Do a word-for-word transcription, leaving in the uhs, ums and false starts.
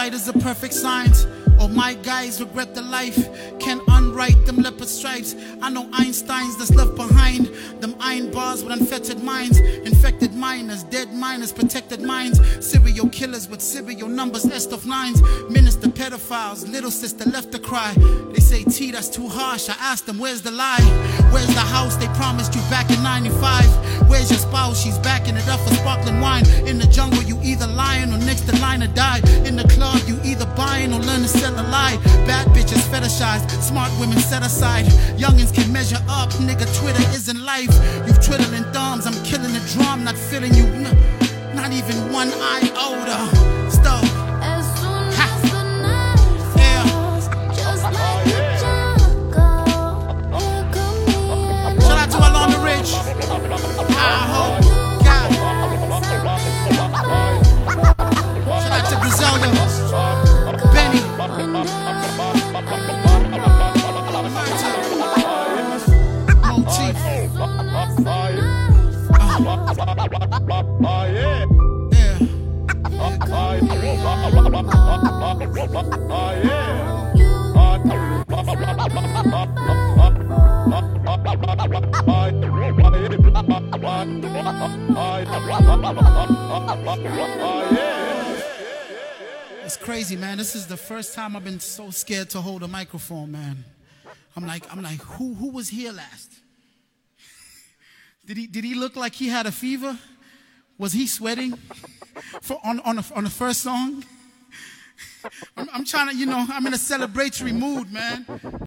Hindsight is a perfect science. All my guys regret the life, can't unwrite them leopard stripes. I know Einsteins that's left behind, them iron bars with unfettered minds. Infected miners, dead miners, protected minds. Serial killers with serial numbers, nest of nines. Minister pedophiles, little sister left to cry. They say, T, that's too harsh. I asked them, where's the lie? Where's the house they promised you back in ninety-five? Where's your spouse? She's backing it up for sparkling wine. In the jungle, you either lying or next in line or die. In the club, you either buying or learn to sell a lie. Bad bitches fetishized, smart women set aside. Youngins can measure up, nigga, Twitter isn't life. You've twiddling thumbs, I'm killing the drum, not feeling you, not even one iota. Stop. It's crazy, man. This is the first time I've been so scared to hold a microphone, man. I'm like, I'm like, who who was here last? Did he did he look like he had a fever? Was he sweating for on on, a, on the first song? I'm, I'm trying to, you know, I'm in a celebratory mood, man.